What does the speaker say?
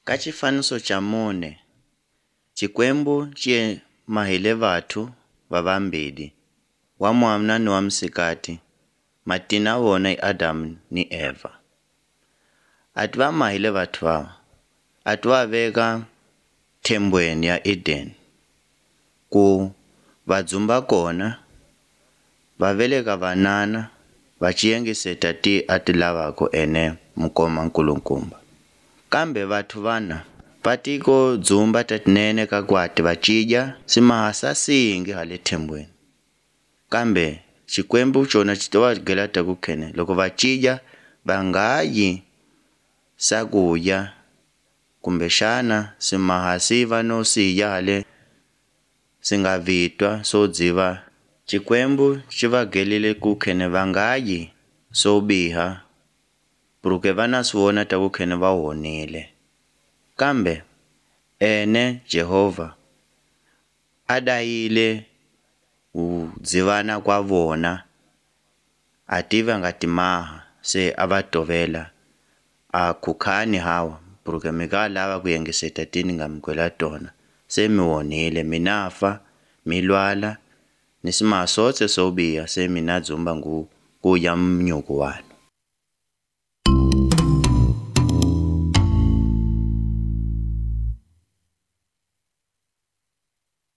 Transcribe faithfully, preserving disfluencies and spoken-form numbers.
Ka xifaniso xa mune, Xikwembu xi mahile vathu va vambirhi, wa mwana ni wa misikati, matina wona i Adamu ni Eva. A ti va mahile vathu vava, a ti va veka thembweni ya Eden, ku va dzumba kona, va veleka vanana, va ciyengiseta ti a ti lavako ene mukoma nkulukumba. Kambe vathu vana va tiko dzumba ta tinene ka kwati va cidya si maha sasingi hale thembweni. Kambe Xikwembu xona xi to va byela ta ku khene loko va cidya va nga yi sakudya kumbexana si maha si va no siya hale si nga vitwa so dziva. Xikwembu xi va gelile ku khene va nga yi so biha pruke va na swi vona ta ku khene va honile. Kambe ene Jehovha a dayile ku dzivana kwa vona a tiva nga ti maha se a va tovela a khukhani hawa pruke mi nga lava ku yengiseta ti ni nga mi kwela tona se mi honile mina fa mi lwala ni si maha sote so biha se mina dzumba ngu ku ya mnyuku wani.